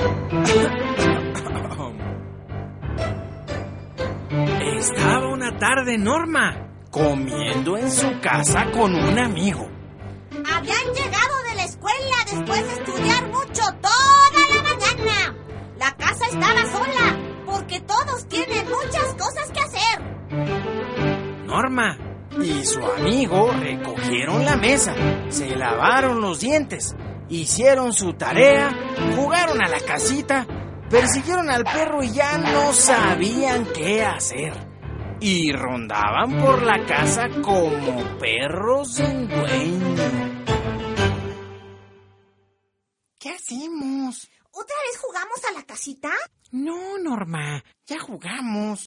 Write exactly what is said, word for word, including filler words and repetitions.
Estaba una tarde Norma comiendo en su casa con un amigo. Habían llegado de la escuela después de estudiar mucho toda la mañana. La casa estaba sola porque todos tienen muchas cosas que hacer. Norma y su amigo recogieron la mesa, se lavaron los dientes, hicieron su tarea, jugaron a la casita, persiguieron al perro y ya no sabían qué hacer. Y rondaban por la casa como perros sin dueño. ¿Qué hacemos? ¿Otra vez jugamos a la casita? No, Norma, ya jugamos.